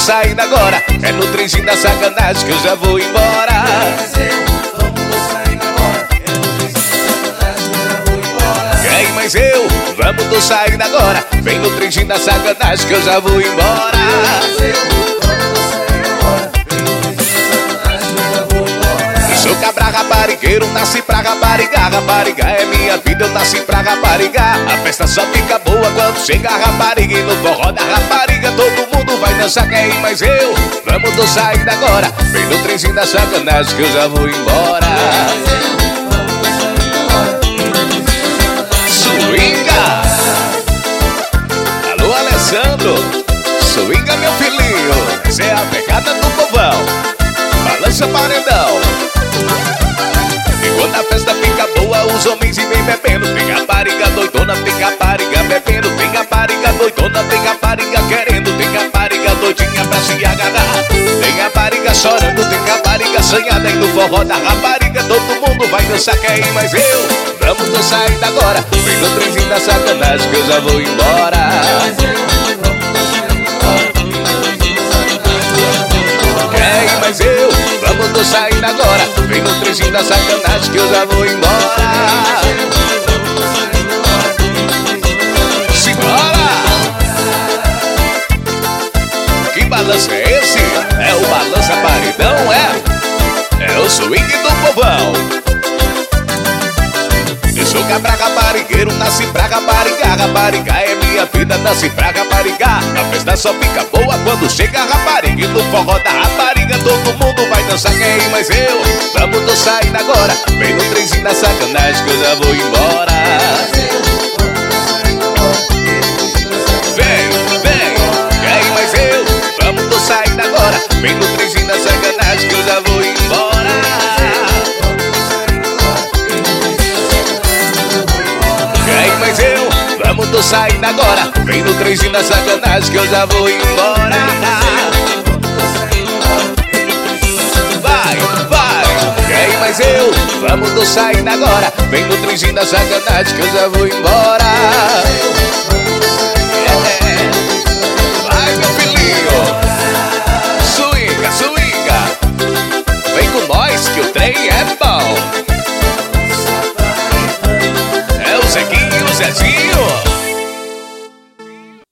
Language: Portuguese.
saindo agora. É no trenzinho da sacanagem que eu já vou embora. Quem mais eu? Vamos tô saindo agora. Vem no trenzinho da sacanagem que eu já vou embora. Sou cabra raparigueiro, nasci pra raparigar. Raparigar é minha vida, eu nasci pra raparigar. A festa só fica boa quando chega a rapariga. E no forró da rapariga todo mundo vai dançar. Quem mais eu? Vamos tô saindo agora. Vem no trenzinho da sacanagem que eu já vou embora. Swinga! Alô, Alessandro! Swinga, meu filhinho! Essa é a pegada do povão. Balança paredão. E quando a festa fica boa, os homens e vem bebendo. Tem rapariga doidona, tem rapariga bebendo. Tem rapariga doidona, tem rapariga querendo. Tem rapariga doidinha pra se agarrar. Tem rapariga chorando, tem rapariga sonhada. E no forró da rapariga todo mundo vai dançar. Quem mais eu? Vamos tô saindo agora. Vem no trenzinho da sacanagem que eu já vou embora. Quem mais eu? Vamos tô saindo agora. Vem no trenzinho da sacanagem que eu já vou embora. Simbora! Que balanço é esse? É o balança paredão, é? É o swing do povão. Eu sou cabra raparigueiro, nasci pra raparigar. Raparigar é minha vida, nasci pra raparigar. A festa só fica boa quando chega a rapariga. E no forró da rapariga todo mundo vai dançar. Quem mais eu? Vamos tô saindo agora. Vem no trenzinho da sacanagem que eu já vou embora. Vem, vem, quem mais eu? Vamos tô saindo agora. Vem no trenzinho da sacanagem que eu já vou embora. Quem mais eu? Vamos tô saindo agora. Vem no trenzinho da sacanagem que eu já vou embora. Vai, vai. Quem mais eu? Vamos tô saindo agora. Vem no trenzinho da sacanagem que eu já vou embora.